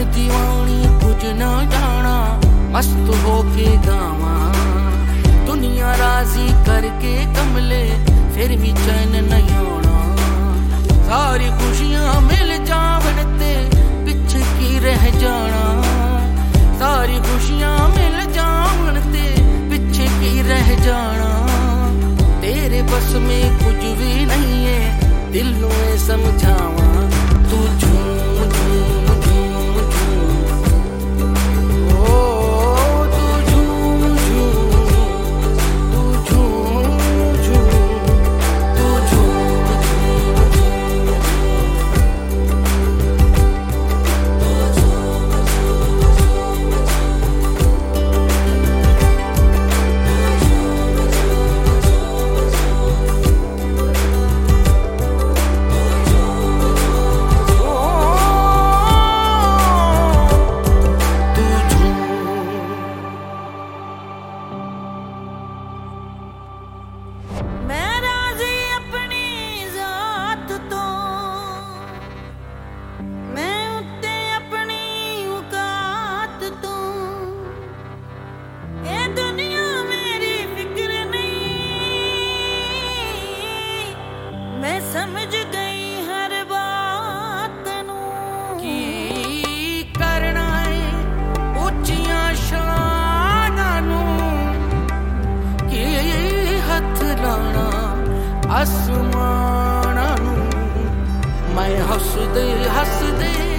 दीवानी कुछ न जाना, मस्त होके गावा। दुनिया राजी करके कमले फिर भी चैन नहीं आना। सारी खुशियां मिल जावन ते पिछे की रह जाना। सारी खुशियां मिल जावन ते पिछे की रह जाना। तेरे बस में कुछ भी नहीं है, दिलों में समझावा। तू झूम झूम झूम झूम, ओ तू झूम झूम, तू झूम झूम, तू झूम समझ गई हर बात नू। की करना है उच्चियां शानां नू, की हथ लाना आसमानां नू। मैं हसदे हसदे